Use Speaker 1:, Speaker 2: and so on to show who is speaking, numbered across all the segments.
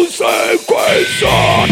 Speaker 1: consequência.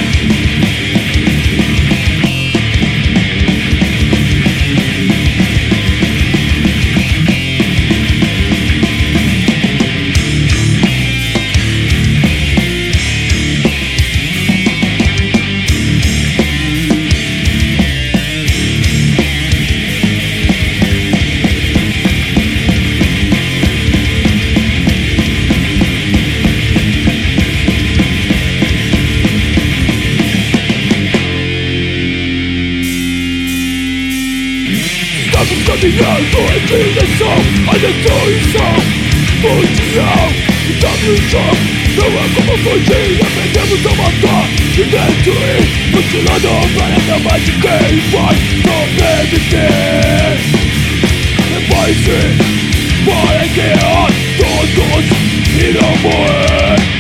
Speaker 1: Estamos caminhando em direção à destruição mundial. Estamos no chão, não há como fugir. Aprendemos a matar e destruir, mutilando o planeta, mas de quem vai sobreviver? Depois para a guerra, todos irão morrer.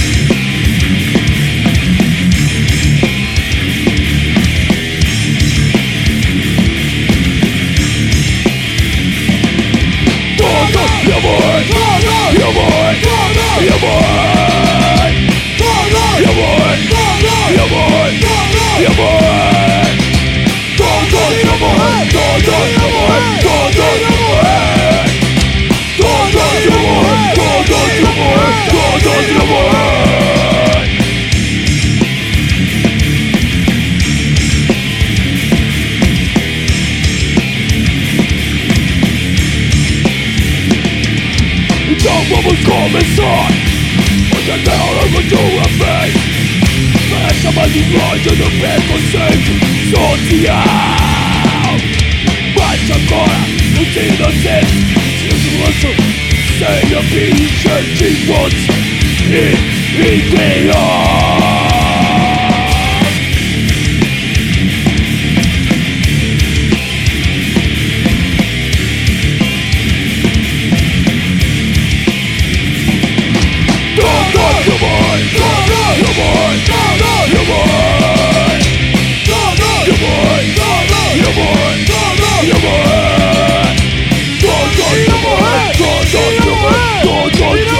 Speaker 1: Então vamos começar. Hoje até ao longo de uma vez fecha mais um ódio do preconceito social. Mas agora os inocentes se lançam sem objetivos e ideias.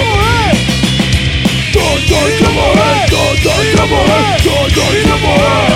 Speaker 1: Todos vão morrer.